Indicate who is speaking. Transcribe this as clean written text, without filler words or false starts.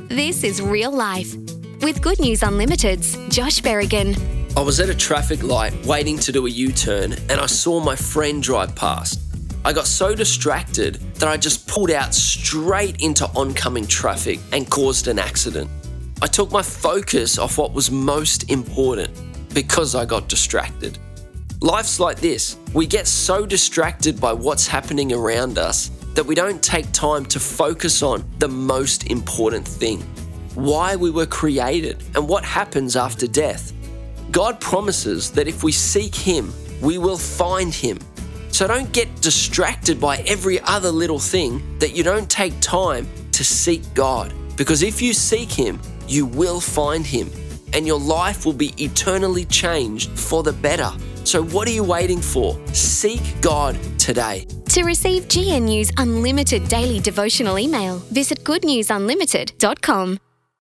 Speaker 1: This is Real Life with Good News Unlimited's Josh Berrigan.
Speaker 2: I was at a traffic light waiting to do a U-turn and I saw my friend drive past. I got so distracted that I just pulled out straight into oncoming traffic and caused an accident. I took my focus off what was most important because I got distracted. Life's like this. We get so distracted by what's happening around us that we don't take time to focus on the most important thing, why we were created and what happens after death. God promises that if we seek Him, we will find Him. So don't get distracted by every other little thing that you don't take time to seek God. Because if you seek Him, you will find Him and your life will be eternally changed for the better. So what are you waiting for? Seek God today.
Speaker 1: To receive GNU's unlimited daily devotional email, visit goodnewsunlimited.com.